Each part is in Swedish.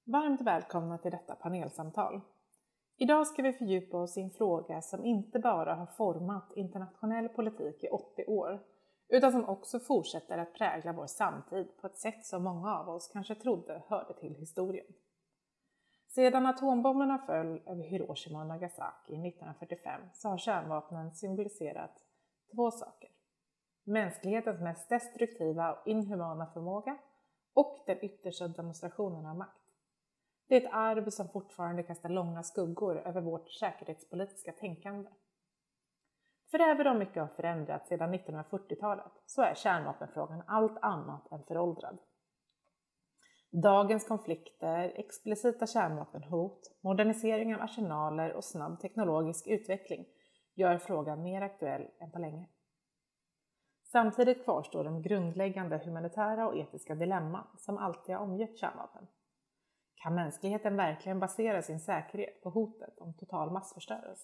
Varmt välkomna till detta panelsamtal. Idag ska vi fördjupa oss i en fråga som inte bara har format internationell politik i 80 år, utan som också fortsätter att prägla vår samtid på ett sätt som många av oss kanske trodde hörde till historien. Sedan atombomberna föll över Hiroshima och Nagasaki 1945 så har kärnvapnen symboliserat två saker. Mänsklighetens mest destruktiva och inhumana förmåga och den yttersta demonstrationen av makt. Det är ett arv som fortfarande kastar långa skuggor över vårt säkerhetspolitiska tänkande. För även om mycket har förändrats sedan 1940-talet så är kärnvapenfrågan allt annat än föråldrad. Dagens konflikter, explicita kärnvapenhot, modernisering av arsenaler och snabb teknologisk utveckling gör frågan mer aktuell än på länge. Samtidigt kvarstår de grundläggande humanitära och etiska dilemman som alltid har omgett kärnvapen. Kan mänskligheten verkligen basera sin säkerhet på hotet om total massförstörelse?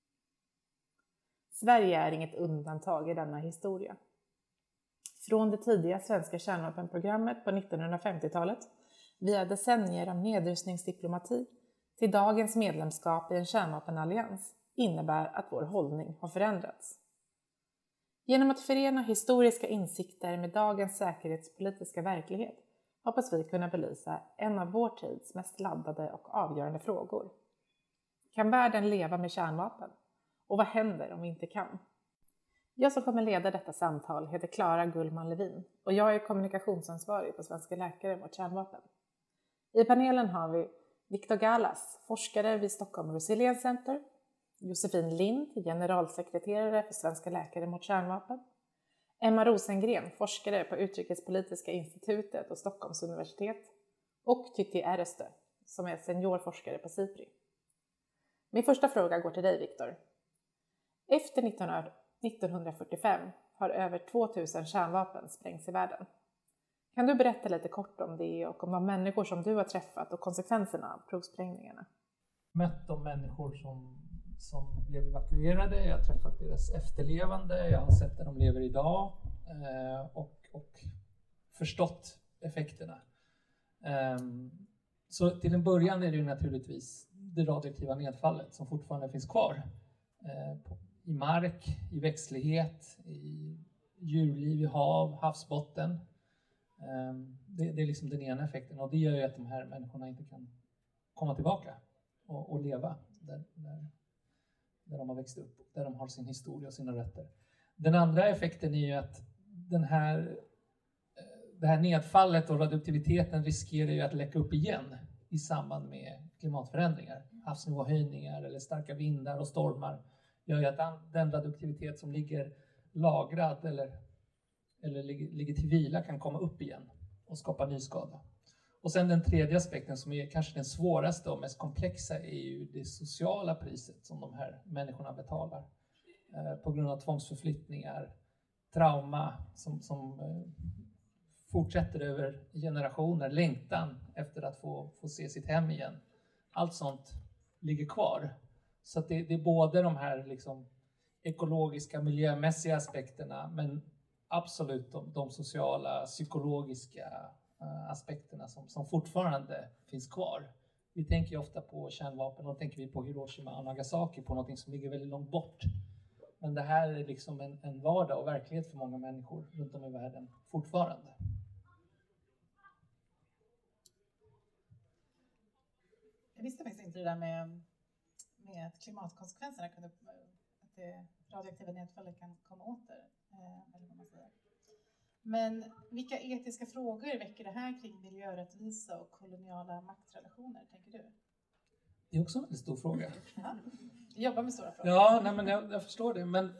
Sverige är inget undantag i denna historia. Från det tidiga svenska kärnvapenprogrammet på 1950-talet, via decennier av nedrustningsdiplomati, till dagens medlemskap i en kärnvapenallians innebär att vår hållning har förändrats. Genom att förena historiska insikter med dagens säkerhetspolitiska verklighet hoppas vi kunna belysa en av vår tids mest laddade och avgörande frågor. Kan världen leva med kärnvapen? Och vad händer om vi inte kan? Jag som kommer leda detta samtal heter Clara Gullman Levin och jag är kommunikationsansvarig på Svenska läkare mot kärnvapen. I panelen har vi Viktor Galas, forskare vid Stockholm Resilience Center, Josefin Lind, generalsekreterare för Svenska läkare mot kärnvapen, Emma Rosengren, forskare på Utrikespolitiska institutet och Stockholms universitet och Tytti Erestö, som är seniorforskare på SIPRI. Min första fråga går till dig, Viktor. Efter 1945 har över 2000 kärnvapen sprängts i världen. Kan du berätta lite kort om det och om de människor som du har träffat och konsekvenserna av provsprängningarna? Mött de människor som blev evakuerade, jag har träffat deras efterlevande, jag har sett där de lever idag och förstått effekterna. Så till en början är det ju naturligtvis det radioaktiva nedfallet som fortfarande finns kvar i mark, i växtlighet, i djurliv, i hav, havsbotten. Det är liksom den ena effekten och det gör ju att de här människorna inte kan komma tillbaka och leva där de har växt upp, där de har sin historia och sina rötter. Den andra effekten är ju att det här nedfallet och radioaktiviteten riskerar ju att läcka upp igen i samband med klimatförändringar. Havsnivåhöjningar eller starka vindar och stormar gör ju att den radioaktivitet som ligger lagrad eller ligger till vila kan komma upp igen och skapa ny skada. Och sen den tredje aspekten som är kanske den svåraste och mest komplexa är ju det sociala priset som de här människorna betalar. På grund av tvångsförflyttningar, trauma som fortsätter över generationer, längtan efter att få se sitt hem igen. Allt sånt ligger kvar. Så att det är både de här liksom ekologiska, miljömässiga aspekterna men absolut de sociala, psykologiska aspekterna som fortfarande finns kvar. Vi tänker ju ofta på kärnvapen och tänker vi på Hiroshima och Nagasaki på något som ligger väldigt långt bort. Men det här är liksom en vardag och verklighet för många människor runt om i världen fortfarande. Jag visste faktiskt inte det där med att klimatkonsekvenserna att det radioaktiva nedfallet kan komma åter, eller vad man säger. Men vilka etiska frågor väcker det här kring miljörättvisa och koloniala maktrelationer, tänker du? Det är också en väldigt stor fråga. Ja, vi jobbar med stora frågor. Ja, nej, men jag förstår det. Men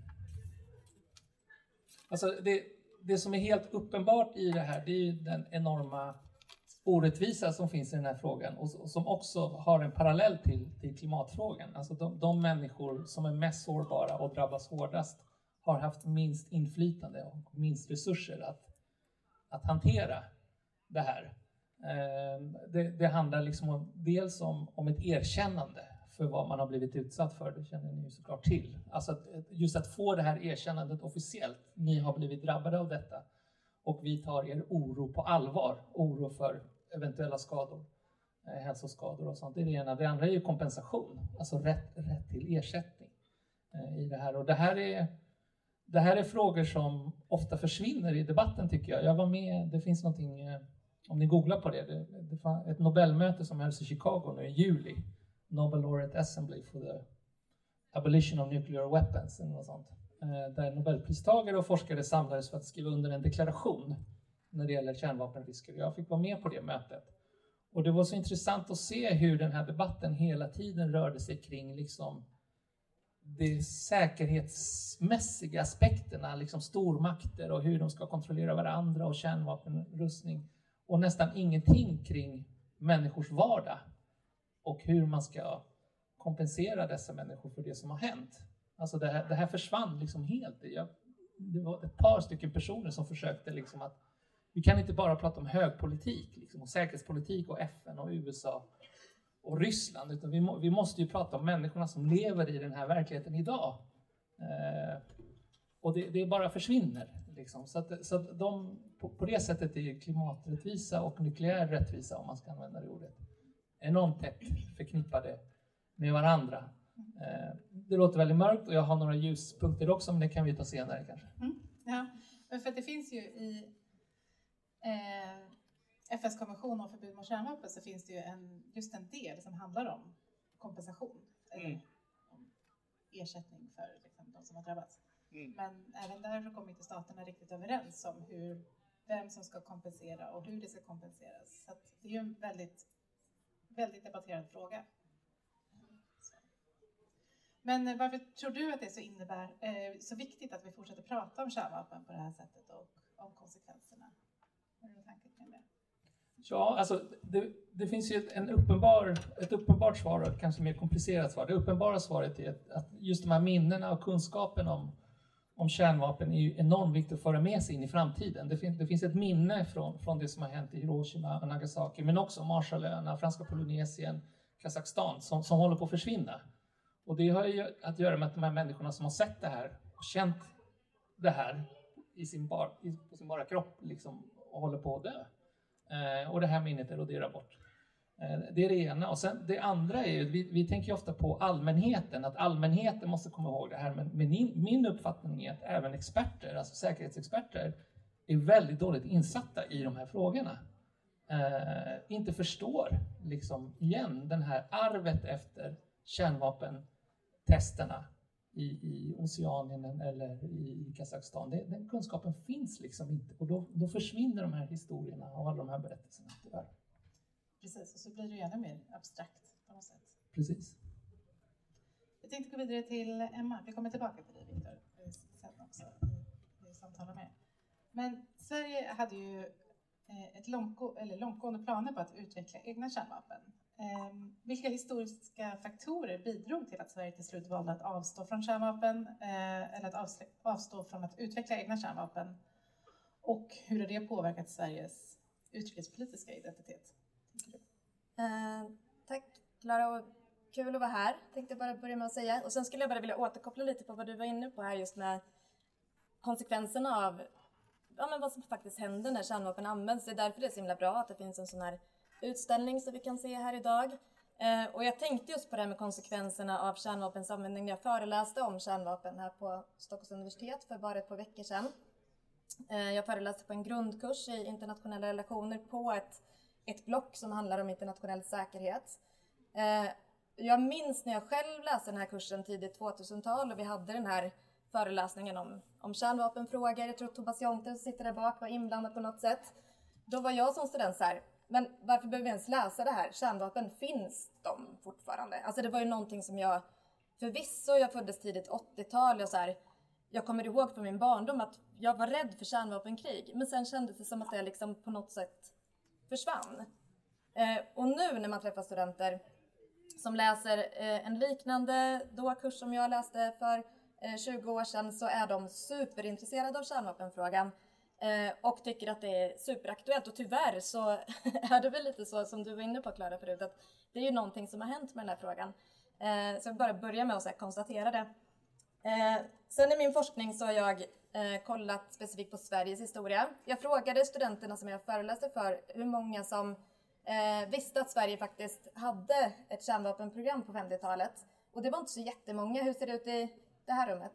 alltså det som är helt uppenbart i det här, det är ju den enorma orättvisa som finns i den här frågan och som också har en parallell till klimatfrågan. Alltså de människor som är mest sårbara och drabbas hårdast har haft minst inflytande och minst resurser att hantera det här. Det handlar liksom dels om ett erkännande för vad man har blivit utsatt för, det känner ni ju såklart till. Alltså just att få det här erkännandet officiellt, ni har blivit drabbade av detta och vi tar er oro på allvar, oro för eventuella skador. hälsoskador och sånt. Det är det ena. Det andra är ju kompensation, alltså rätt till ersättning i det här. Och det här är frågor som ofta försvinner i debatten, tycker jag. Jag var med, det finns någonting, om ni googlar på det fanns ett Nobelmöte som hölls i Chicago nu i juli. Nobel Laureate Assembly for the Abolition of Nuclear Weapons eller något sånt. Där Nobelpristagare och forskare samlades för att skriva under en deklaration när det gäller kärnvapenrisker. Jag fick vara med på det mötet. Och det var så intressant att se hur den här debatten hela tiden rörde sig kring liksom de säkerhetsmässiga aspekterna, liksom stormakter och hur de ska kontrollera varandra och kärnvapenrustning. Och nästan ingenting kring människors vardag och hur man ska kompensera dessa människor för det som har hänt. Alltså det här försvann liksom helt. Det var ett par stycken personer som försökte liksom att vi kan inte bara prata om högpolitik liksom, och säkerhetspolitik och FN och USA och Ryssland, utan vi måste ju prata om människorna som lever i den här verkligheten idag. Och det bara försvinner. Liksom. Så att de, på det sättet är klimaträttvisa och nukleär rättvisa, om man ska använda det ordet, enormt tätt förknippade med varandra. Det låter väldigt mörkt och jag har några ljuspunkter också, men det kan vi ta senare kanske. Ja, för att det finns ju i FNs konvention om förbud mot kärnvapen, så finns det ju just en del som handlar om kompensation. Eller om ersättning för liksom, de som har drabbats. Men även där så kommer inte staterna riktigt överens om vem som ska kompensera och hur det ska kompenseras. Så att det är ju en väldigt, väldigt debatterad fråga. Men varför tror du att det så viktigt att vi fortsätter prata om kärnvapen på det här sättet och om konsekvenserna? Vad är det tanken kring det? Ja, alltså det finns ju ett uppenbart svar och ett kanske mer komplicerat svar. Det uppenbara svaret är att just de här minnena och kunskapen om kärnvapen är ju enormt viktigt att föra med sig in i framtiden. Det finns ett minne från det som har hänt i Hiroshima och Nagasaki, men också Marshallöarna, Franska Polynesien, Kazakstan som håller på att försvinna. Och det har ju att göra med att de här människorna som har sett det här och känt det här på sin bara kropp liksom, och håller på att dö. Och det här minnet eroderar bort. Det är det ena. Och sen det andra är ju, vi tänker ju ofta på allmänheten, att allmänheten måste komma ihåg det här. Men min uppfattning är att även experter, alltså säkerhetsexperter, är väldigt dåligt insatta i de här frågorna. Inte förstår liksom igen den här arvet efter kärnvapentesterna i Oceanien eller i Kazakstan. Den kunskapen finns liksom inte. Och då försvinner de här historierna och alla de här berättelserna tyvärr. Precis, och så blir det ju ännu mer abstrakt på något sätt. Precis. Jag tänkte gå vidare till Emma. Vi kommer tillbaka till dig, Viktor, sen också i samtalet med. Men Sverige hade ju långtgående planer på att utveckla egna kärnvapen. Vilka historiska faktorer bidrog till att Sverige till slut valde att avstå från kärnvapen eller att avstå från att utveckla egna kärnvapen? Och hur har det påverkat Sveriges utrikespolitiska identitet? Tack Clara, och kul att vara här, tänkte jag bara börja med att säga. Och sen skulle jag bara vilja återkoppla lite på vad du var inne på här just med konsekvenserna av vad som faktiskt händer när kärnvapen används. Det är därför det är så himla bra att det finns en sån här utställning som vi kan se här idag. Och jag tänkte just på det här med konsekvenserna av kärnvapens användning när jag föreläste om kärnvapen här på Stockholms universitet för bara ett par veckor sedan. Jag föreläste på en grundkurs i internationella relationer på ett block som handlar om internationell säkerhet. Jag minns när jag själv läste den här kursen tidigt 2000-tal och vi hade den här föreläsningen om kärnvapenfrågor. Jag tror Tobias Jonte som sitter där bak var inblandad på något sätt. Då var jag som student så här, men varför behöver vi ens läsa det här? Kärnvapen, finns de fortfarande? Alltså det var ju någonting som jag föddes tidigt 80-tal och så här, jag kommer ihåg från min barndom att jag var rädd för kärnvapenkrig. Men sen kändes det som att det liksom på något sätt försvann. Och nu när man träffar studenter som läser en liknande kurs som jag läste för 20 år sedan, så är de superintresserade av kärnvapenfrågan och tycker att det är superaktuellt. Och tyvärr så är det väl lite så som du var inne på, Clara, förut, att det är ju någonting som har hänt med den här frågan. Så jag bara börja med att konstatera det. Sen i min forskning så har jag kollat specifikt på Sveriges historia. Jag frågade studenterna som jag föreläste för hur många som visste att Sverige faktiskt hade ett kärnvapenprogram på 50-talet. Och det var inte så jättemånga. Hur ser det ut i det här rummet?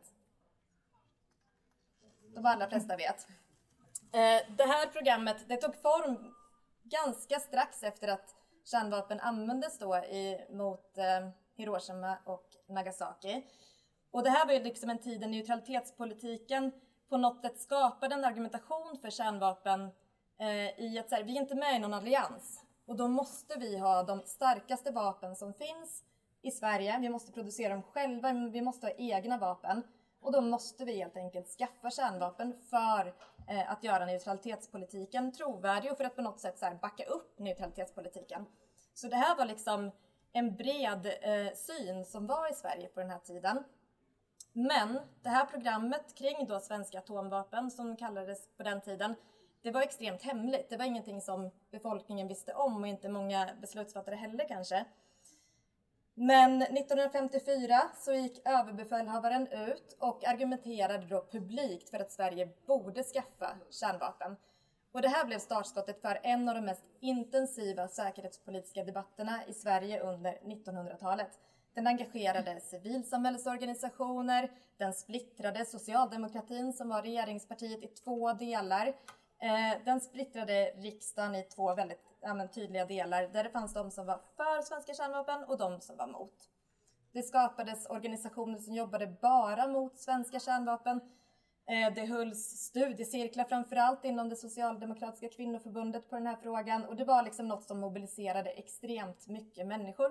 De allra flesta vet. Det här programmet, det tog form ganska strax efter att kärnvapen användes då mot Hiroshima och Nagasaki. Och det här var ju liksom en tid där neutralitetspolitiken på något sätt skapade en argumentation för kärnvapen i att så här, vi är inte med i någon allians. Och då måste vi ha de starkaste vapen som finns i Sverige. Vi måste producera dem själva, vi måste ha egna vapen. Och då måste vi helt enkelt skaffa kärnvapen för att göra neutralitetspolitiken trovärdig och för att på något sätt så här backa upp neutralitetspolitiken. Så det här var liksom en bred syn som var i Sverige på den här tiden. Men det här programmet kring då svenska atomvapen som kallades på den tiden, det var extremt hemligt. Det var ingenting som befolkningen visste om och inte många beslutsfattare heller kanske. Men 1954 så gick överbefälhavaren ut och argumenterade då publikt för att Sverige borde skaffa kärnvapen. Och det här blev startskottet för en av de mest intensiva säkerhetspolitiska debatterna i Sverige under 1900-talet. Den engagerade civilsamhällesorganisationer, den splittrade socialdemokratin som var regeringspartiet i 2 delar. Den splittrade riksdagen i 2 väldigt tydliga delar där det fanns de som var för svenska kärnvapen och de som var mot. Det skapades organisationer som jobbade bara mot svenska kärnvapen. Det hölls studiecirklar framförallt inom det socialdemokratiska kvinnoförbundet på den här frågan. Och det var liksom något som mobiliserade extremt mycket människor.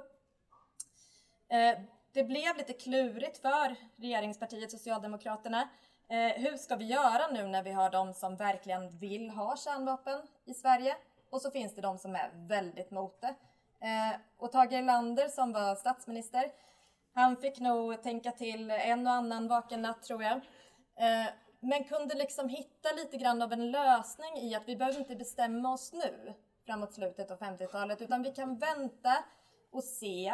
Det blev lite klurigt för regeringspartiet Socialdemokraterna. Hur ska vi göra nu när vi har de som verkligen vill ha kärnvapen i Sverige? Och så finns det de som är väldigt mot det. Och Tage Erlander som var statsminister, han fick nog tänka till en och annan vaken natt tror jag. Men kunde liksom hitta lite grann av en lösning i att vi behöver inte bestämma oss nu framåt slutet av 50-talet utan vi kan vänta och se.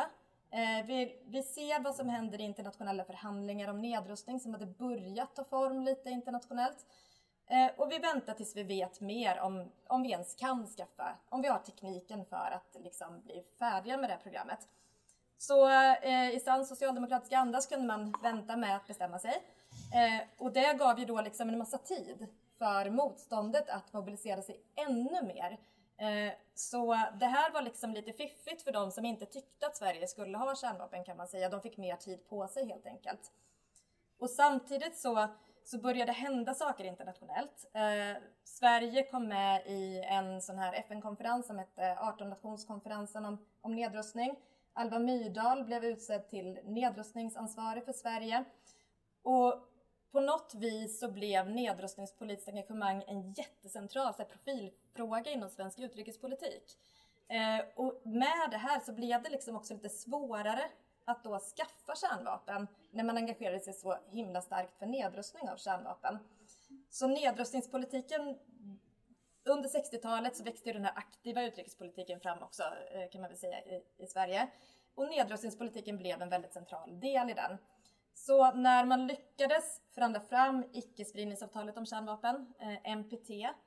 Vi ser vad som händer i internationella förhandlingar om nedrustning som hade börjat ta form lite internationellt. Och vi väntar tills vi vet mer om vi ens kan skaffa, om vi har tekniken för att liksom bli färdiga med det här programmet. Så i sann socialdemokratiska anda så kunde man vänta med att bestämma sig. Och det gav ju då liksom en massa tid för motståndet att mobilisera sig ännu mer. Så det här var liksom lite fiffigt för de som inte tyckte att Sverige skulle ha kärnvapen kan man säga. De fick mer tid på sig helt enkelt. Och samtidigt så började hända saker internationellt. Sverige kom med i en sån här FN-konferens som hette 18-nationskonferensen om nedrustning. Alva Myrdal blev utsedd till nedrustningsansvarig för Sverige. Och på något vis så blev nedrustningspolitiskt engagemang en jättecentral profilfråga inom svensk utrikespolitik. Och med det här så blev det liksom också lite svårare att då skaffa kärnvapen när man engagerade sig så himla starkt för nedrustning av kärnvapen. Så nedrustningspolitiken, under 60-talet så växte den här aktiva utrikespolitiken fram också kan man väl säga i Sverige. Och nedrustningspolitiken blev en väldigt central del i den. Så när man lyckades förhandla fram icke-spridningsavtalet om kärnvapen, NPT,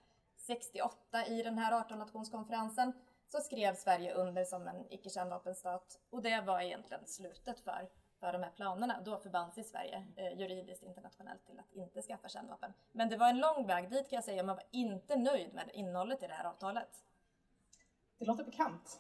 68 i den här 18-nationskonferensen så skrev Sverige under som en icke-kärnvapenstat. Och det var egentligen slutet för de här planerna. Då förband sig Sverige juridiskt internationellt till att inte skaffa kärnvapen. Men det var en lång väg dit kan jag säga. Man var inte nöjd med innehållet i det här avtalet. Det låter bekant.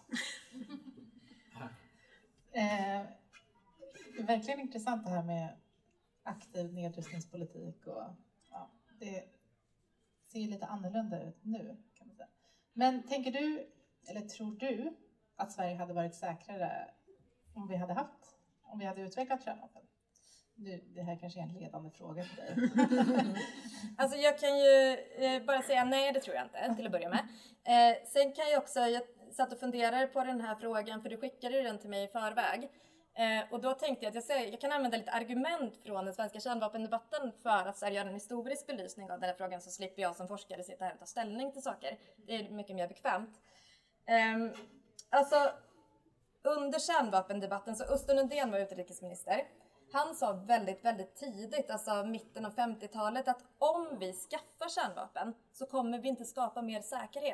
Det är verkligen intressant det här med aktiv nedrustningspolitik. Och, ja, det ser lite annorlunda ut nu kan man säga. Men tänker du, eller tror du att Sverige hade varit säkrare om vi hade utvecklat kärnvapen? Nu, det här kanske är en ledande fråga för dig. Alltså jag kan ju bara säga nej, det tror jag inte till att börja med. Sen kan jag också, jag satt och funderade på den här frågan för du skickade ju den till mig i förväg. Och då tänkte jag att jag kan använda lite argument från den svenska kärnvapendebatten för att göra en historisk belysning av den här frågan så slipper jag som forskare sitta här och ta ställning till saker. Det är mycket mer bekvämt. Alltså under kärnvapendebatten så Östen Undén var utrikesminister. Han sa väldigt, väldigt tidigt, alltså mitten av 50-talet, att om vi skaffar kärnvapen så kommer vi inte skapa mer säkerhet.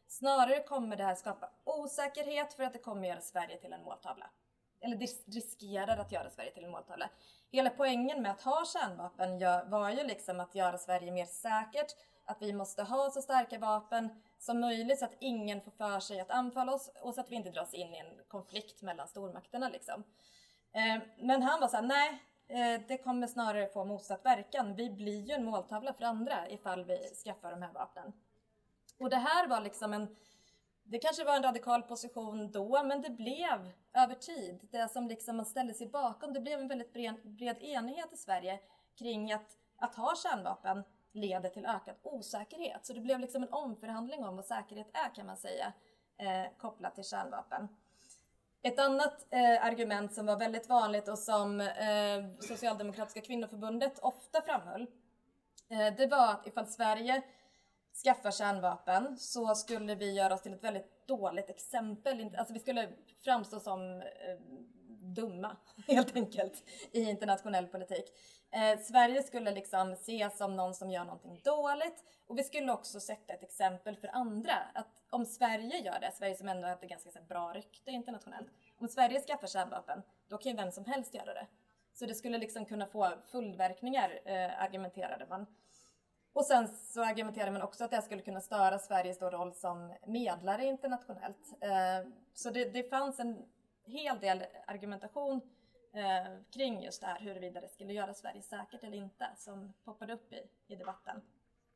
Snarare kommer det här skapa osäkerhet för att det kommer göra Sverige till en måltavla. Eller riskerar att göra Sverige till en måltavla. Hela poängen med att ha kärnvapen var ju liksom att göra Sverige mer säkert. Att vi måste ha så starka vapen som möjligt så att ingen får för sig att anfalla oss. Och så att vi inte dras in i en konflikt mellan stormakterna liksom. Men han var så här, nej, det kommer snarare få motsatt verkan. Vi blir ju en måltavla för andra ifall vi skaffar de här vapnen. Och det här var liksom det kanske var en radikal position då, men det blev över tid. Det som liksom man ställde sig bakom, det blev en väldigt bred enighet i Sverige kring att ha kärnvapen leder till ökad osäkerhet. Så det blev liksom en omförhandling om vad säkerhet är, kan man säga, kopplat till kärnvapen. Ett annat argument som var väldigt vanligt och som Socialdemokratiska kvinnoförbundet ofta framhöll, det var att ifall Sverige skaffar kärnvapen så skulle vi göra oss till ett väldigt dåligt exempel. Alltså vi skulle framstå som dumma helt enkelt i internationell politik. Sverige skulle liksom ses som någon som gör någonting dåligt, och vi skulle också sätta ett exempel för andra. Att om Sverige gör det, Sverige som ändå har ett ganska bra rykte internationellt, om Sverige skaffar kärnvapen, då kan ju vem som helst göra det. Så det skulle liksom kunna få följdverkningar, argumenterade man. Och sen så argumenterade man också att det skulle kunna störa Sveriges roll som medlare internationellt. Så det fanns en hel del argumentation kring just det här, huruvida det skulle göra Sverige säkert eller inte, som poppade upp i debatten.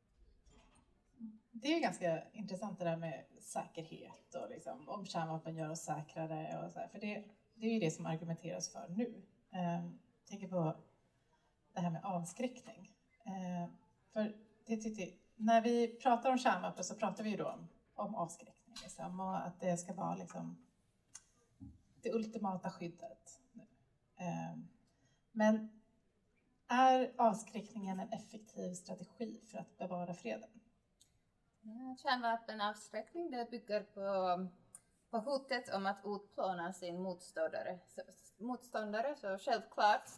Det är ganska intressant det där med säkerhet och liksom, om kärnvapen gör oss säkrare och så här, för det är ju det som argumenteras för nu. Tänker på det här med avskräckning. För när vi pratar om kärnvapen så pratar vi ju då om avskräckning liksom, och att det ska vara liksom det ultimata skyddet. Men är avskräckningen en effektiv strategi för att bevara freden? Kärnvapenavskräckning det bygger på hotet om att utplåna sin motståndare. Så självklart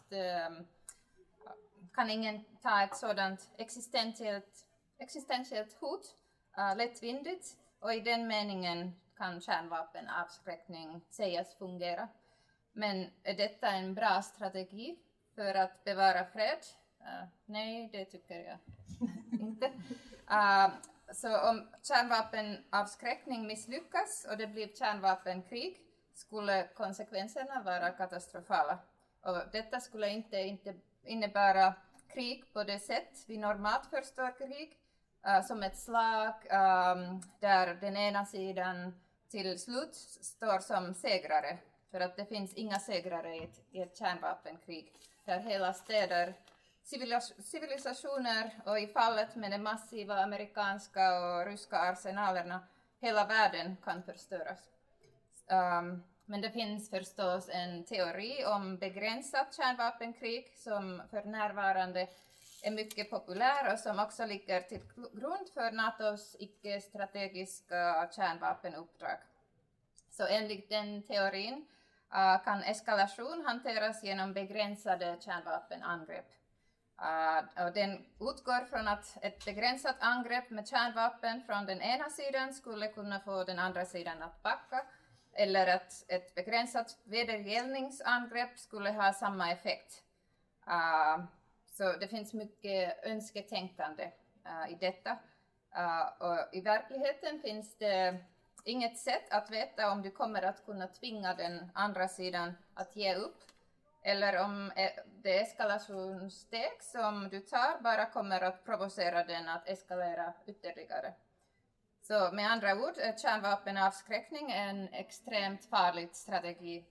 kan ingen ta ett sådant existentiellt hot lättvindigt, och i den meningen kan kärnvapenavskräckning sägas fungera. Men är detta en bra strategi för att bevara fred? Nej, det tycker jag inte. Så om kärnvapenavskräckning misslyckas och det blir kärnvapenkrig skulle konsekvenserna vara katastrofala. Och detta skulle inte innebära krig på det sätt vi normalt förstår krig, som ett slag där den ena sidan till slut står som segrare. För att det finns inga segrare i ett kärnvapenkrig där hela städer, civilisationer och i fallet med de massiva amerikanska och ryska arsenalerna hela världen kan förstöras. Men det finns förstås en teori om begränsat kärnvapenkrig som för närvarande är mycket populär och som också ligger till grund för NATOs icke-strategiska kärnvapenuppdrag. Så enligt den teorin kan eskalation hanteras genom begränsade kärnvapenangrepp. Och den utgår från att ett begränsat angrepp med kärnvapen från den ena sidan skulle kunna få den andra sidan att backa, eller att ett begränsat vedergällningsangrepp skulle ha samma effekt. Så det finns mycket önsketänkande i detta. Och i verkligheten finns det inget sätt att veta om du kommer att kunna tvinga den andra sidan att ge upp, eller om det eskalationssteg som du tar bara kommer att provocera den att eskalera ytterligare. Så med andra ord, kärnvapenavskräckning är en extremt farlig strategi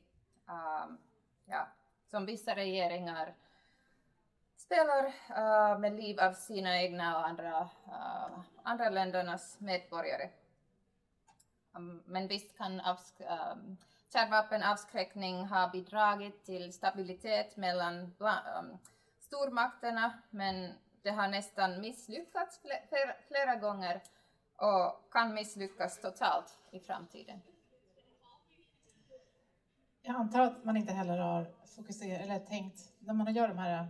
som vissa regeringar spelar med liv av sina egna och andra ländernas medborgare. Men visst kan kärnvapenavskräckning ha bidragit till stabilitet mellan stormakterna, men det har nästan misslyckats flera gånger och kan misslyckas totalt i framtiden. Jag antar att man inte heller har fokuserat eller tänkt, när man gör de här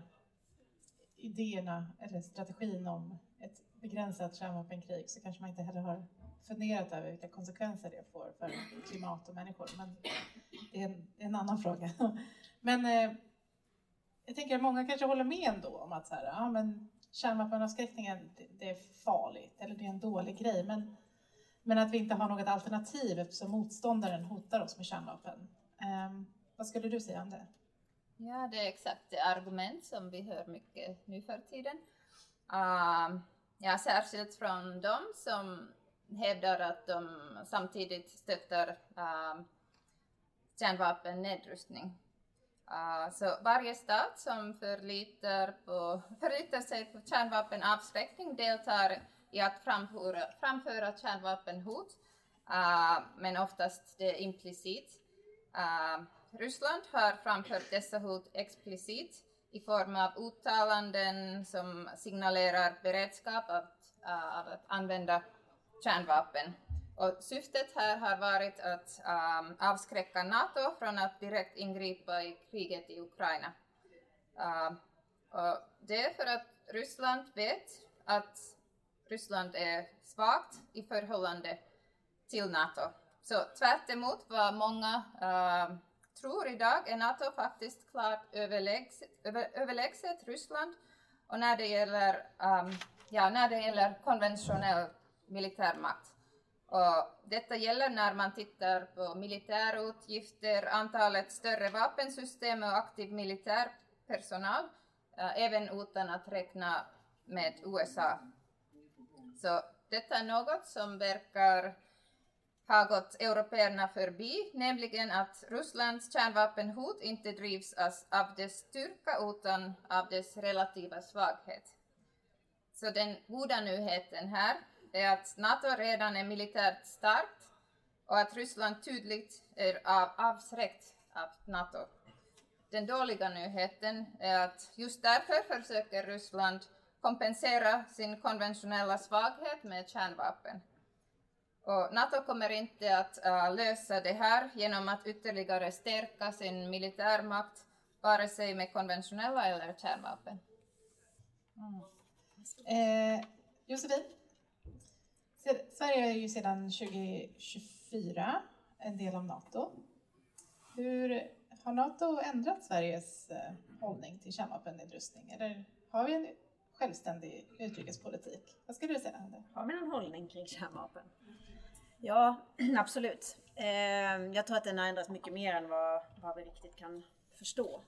idéerna eller strategin om ett begränsat kärnvapenkrig, så kanske man inte heller har funderat över vilka konsekvenser det får för klimat och människor. Men det är en annan fråga. Men jag tänker att många kanske håller med ändå om att så här, ja, men kärnvapenavskräckningen, det är farligt eller det är en dålig grej. Men att vi inte har något alternativ eftersom motståndaren hotar oss med kärnvapen. Vad skulle du säga om det? Ja, det är exakt det argument som vi hör mycket nu för tiden. Ja, särskilt från dem som hävdar att de samtidigt stöttar kärnvapennedrustning. Så varje stat som förlitar sig på kärnvapenavskräckning deltar i att framföra kärnvapenhot, men oftast det är implicit. Ryssland har framfört dessa hot explicit i form av uttalanden som signalerar beredskap av att använda kärnvapen. Och syftet här har varit att avskräcka NATO från att direkt ingripa i kriget i Ukraina. Och det är för att Ryssland vet att Ryssland är svagt i förhållande till NATO. Så tvärt emot vad många tror idag är NATO faktiskt klart överlägset Ryssland. Och när det gäller konventionell militärmakt. Och detta gäller när man tittar på militärutgifter, antalet större vapensystem och aktiv militärpersonal, även utan att räkna med USA. Så detta är något som verkar ha gått européerna förbi, nämligen att Rysslands kärnvapenhot inte drivs av dess styrka utan av dess relativa svaghet. Så den goda nyheten här är att NATO redan är militärt starkt och att Ryssland tydligt är avskräckt av NATO. Den dåliga nyheten är att just därför försöker Ryssland kompensera sin konventionella svaghet med kärnvapen. Och NATO kommer inte att lösa det här genom att ytterligare stärka sin militärmakt, vare sig med konventionella eller kärnvapen. Josefin, Sverige är ju sedan 2024 en del av NATO. Hur har NATO ändrat Sveriges hållning till kärnvapennedrustning? Eller har vi en självständig utrikespolitik? Vad skulle du säga om det? Har vi någon hållning kring kärnvapen? Ja, absolut. Jag tror att den har ändrats mycket mer än vad vi riktigt kan förstå.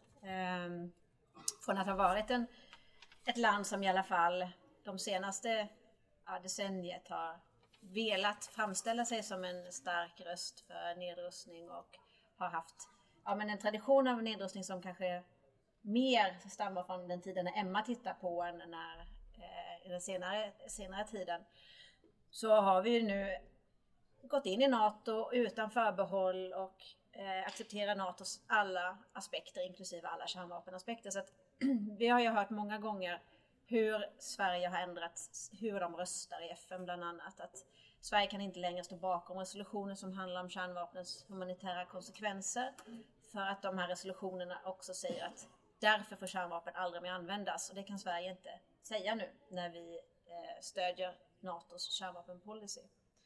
Från att ha varit ett land som i alla fall de senaste decenniet har velat framställa sig som en stark röst för nedrustning och har haft en tradition av nedrustning som kanske mer stammar från den tiden när Emma tittar på än när i den senare tiden. Så har vi nu gått in i NATO utan förbehåll och accepterar NATOs alla aspekter, inklusive alla kärnvapenaspekter. Så att vi har ju hört många gånger hur Sverige har ändrats, hur de röstar i FN bland annat. Att Sverige kan inte längre stå bakom resolutioner som handlar om kärnvapnens humanitära konsekvenser. För att de här resolutionerna också säger att därför får kärnvapen aldrig mer användas. Och det kan Sverige inte säga nu när vi stödjer NATOs kärnvapenpolicy.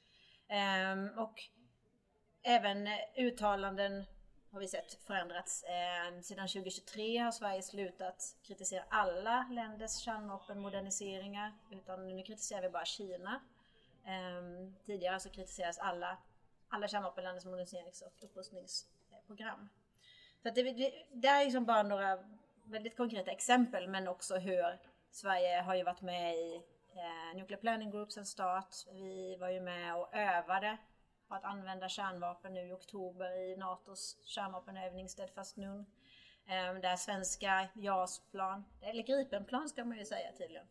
Och även uttalanden har vi sett förändrats. Sedan 2023 har Sverige slutat kritisera alla länders kärnvapenmoderniseringar, utan nu kritiserar vi bara Kina. Tidigare så kritiseras alla kärnvapenländers moderniserings- och upprustningsprogram. Så att det är liksom bara några väldigt konkreta exempel, men också hur Sverige har ju varit med i Nuclear Planning Group sedan start. Vi var ju med och övade på att använda kärnvapen nu i oktober i NATOs kärnvapenövning Steadfast Noon. Där svenska JAS-plan, eller Gripenplan ska man ju säga tydligen,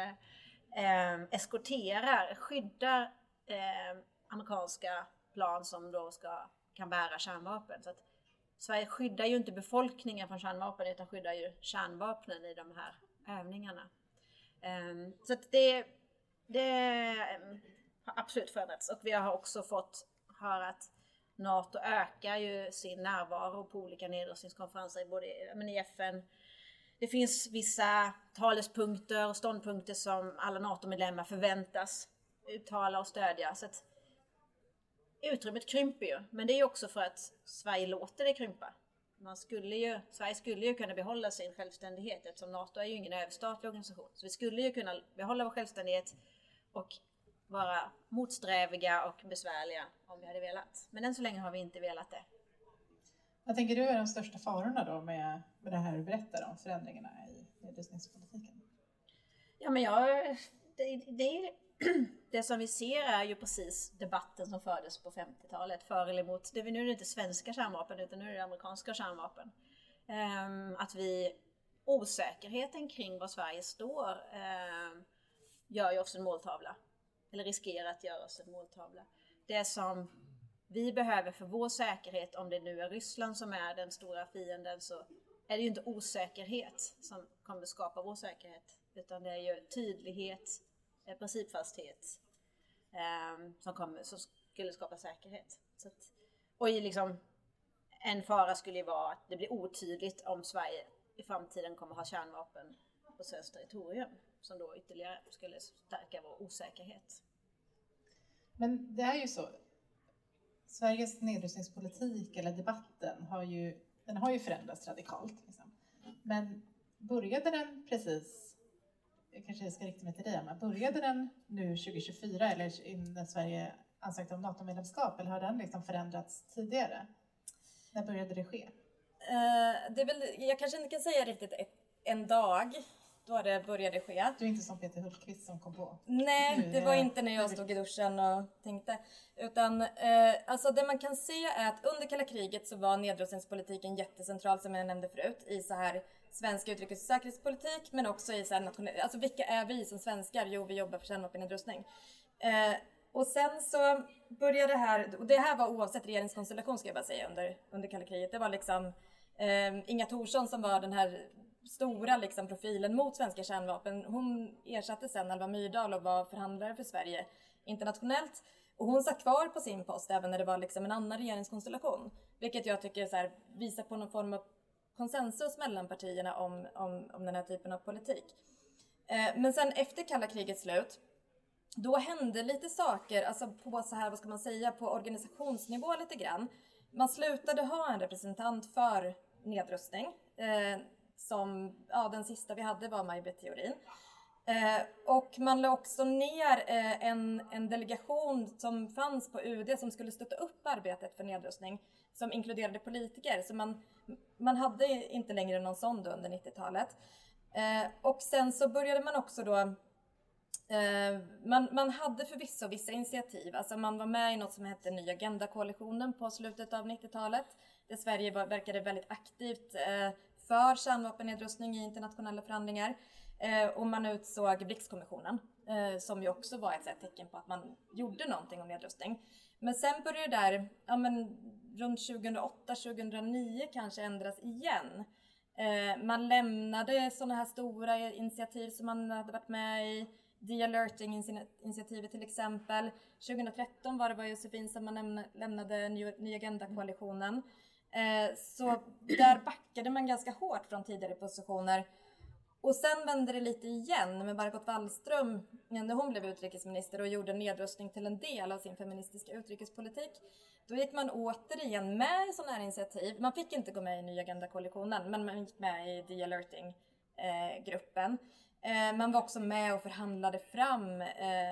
skyddar amerikanska plan som då kan bära kärnvapen. Så att Sverige skyddar ju inte befolkningen från kärnvapen utan skyddar ju kärnvapnen i de här övningarna. Så att det har absolut förändrats. Och vi har också fått höra att NATO ökar ju sin närvaro på olika nedrustningskonferenser både i FN. Det finns vissa talespunkter och ståndpunkter som alla NATO-medlemmar förväntas uttala och stödja. Så att utrymmet krymper ju, men det är ju också för att Sverige låter det krympa. Sverige skulle ju kunna behålla sin självständighet eftersom NATO är ju ingen överstatlig organisation. Så vi skulle ju kunna behålla vår självständighet och vara motsträviga och besvärliga om vi hade velat. Men än så länge har vi inte velat det. Vad tänker du är de största farorna då med det här du berättar om förändringarna i nedrustningspolitiken? Ja, men det som vi ser är ju precis debatten som fördes på 50-talet för eller emot. Nu är det inte svenska kärnvapen utan nu är det amerikanska kärnvapen. Att osäkerheten kring var Sverige står gör ju oss en måltavla. Eller riskerar att göra oss en måltavla. Det som vi behöver för vår säkerhet, om det nu är Ryssland som är den stora fienden, så är det ju inte osäkerhet som kommer skapa vår säkerhet. Utan det är ju tydlighet, principfasthet som skulle skapa säkerhet. En fara skulle ju vara att det blir otydligt om Sverige i framtiden kommer ha kärnvapen på svenskt territorium. Som då ytterligare skulle stärka vår osäkerhet. Men det är ju så. Sveriges nedrustningspolitik eller debatten har ju förändrats radikalt. Liksom. Men började den precis, jag kanske ska rikta mig till dig, men började den nu 2024 eller när Sverige ansökte om NATO-medlemskap, eller har den liksom förändrats tidigare? När började det ske? Det är väl, jag kanske inte kan säga riktigt en dag då det började ske. Du är inte som Peter Hultqvist som kom på? Nej, det var inte när jag stod i duschen och tänkte. Utan alltså det man kan se är att under kalla kriget så var nedrustningspolitiken jättecentral, som jag nämnde förut, i så här svensk utrikes- och säkerhetspolitik, men också i så här nationell, alltså vilka är vi som svenskar? Jo, vi jobbar för kärnvapennedrustning. Och sen så började det här, och det här var oavsett regeringskonstellation ska jag bara säga under kalla kriget. Det var liksom Inga Thorsson som var den här stora liksom profilen mot svenska kärnvapen. Hon ersatte sen Alva Myrdal och var förhandlare för Sverige internationellt. Och hon satt kvar på sin post även när det var liksom en annan regeringskonstellation. Vilket jag tycker så här, visar på någon form av konsensus mellan partierna om den här typen av politik. Men sen efter kalla krigets slut, då hände lite saker, alltså på så här, vad ska man säga, på organisationsnivå lite grann. Man slutade ha en representant för nedrustning. Som, ja, den sista vi hade var Maj Britt Theorin. Och man la också ner en delegation som fanns på UD som skulle stötta upp arbetet för nedrustning, som inkluderade politiker. Så man hade inte längre någon sån då under 90-talet. Och sen så började man också då, man hade förvisso vissa initiativ. Alltså man var med i något som hette Ny Agenda-koalitionen på slutet av 90-talet. Där Sverige verkade väldigt aktivt för kärnvapennedrustning i internationella förhandlingar. Och man utsåg Blixkommissionen, som ju också var ett tecken på att man gjorde någonting om nedrustning. Men sen började det där, ja men runt 2008-2009 kanske ändras igen. Man lämnade sådana här stora initiativ som man hade varit med i, de-alerting-initiativet till exempel. 2013 var det Josefin som man lämnade Ny Agenda-koalitionen. Så där backade man ganska hårt från tidigare positioner. Och sen vände det lite igen med Margot Wallström när hon blev utrikesminister och gjorde nedrustning till en del av sin feministiska utrikespolitik. Då gick man återigen med i sådana här initiativ. Man fick inte gå med i Nya Agenda-koalitionen, men man gick med i de-alerting-gruppen. Man var också med och förhandlade fram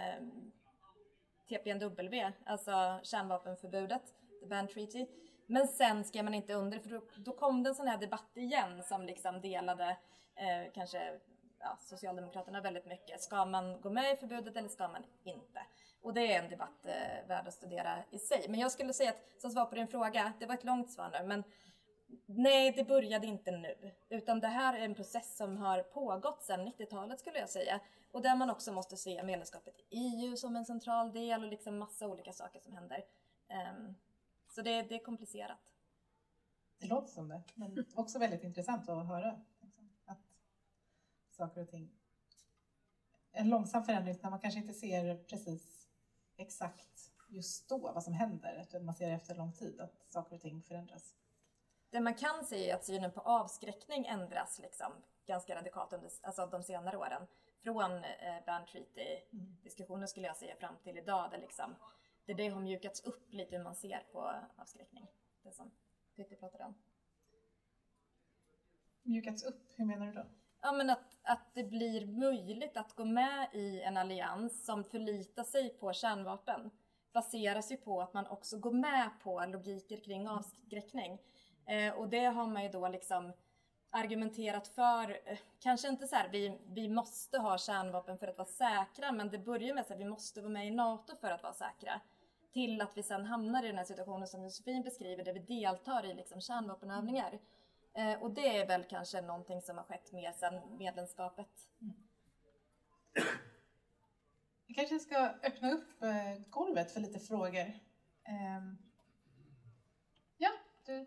TPNW, alltså kärnvapenförbudet, The Ban Treaty. Men sen skrev man inte under, för då kom det en sån här debatt igen som liksom delade kanske Socialdemokraterna väldigt mycket. Ska man gå med i förbudet eller ska man inte? Och det är en debatt värd att studera i sig. Men jag skulle säga att, som svar på din fråga, det var ett långt svar nu, men nej, det började inte nu. Utan det här är en process som har pågått sedan 90-talet skulle jag säga. Och där man också måste se medlemskapet i EU som en central del och liksom massa olika saker som händer. Så det är komplicerat. Det låter som det, men också väldigt intressant att höra att saker och ting, en långsam förändring när man kanske inte ser precis exakt just då vad som händer, man ser efter lång tid att saker och ting förändras. Det man kan se är att synen på avskräckning ändras liksom ganska radikalt under de senare åren. Från Ban Treaty-diskussionen skulle jag säga fram till idag, där liksom det har mjukats upp lite hur man ser på avskräckning. Det som Titti pratade om. Mjukats upp, hur menar du då? Ja, men att det blir möjligt att gå med i en allians som förlitar sig på kärnvapen baseras ju på att man också går med på logiker kring avskräckning. Och det har man ju då liksom argumenterat för, kanske inte så här, vi måste ha kärnvapen för att vara säkra, men det börjar med att vi måste vara med i NATO för att vara säkra. Till att vi sen hamnar i den här situationen som Josefin beskriver, där vi deltar i liksom kärnvapenövningar. Och det är väl kanske någonting som har skett mer sedan medlemskapet. Jag kanske ska öppna upp golvet för lite frågor. Ja, du.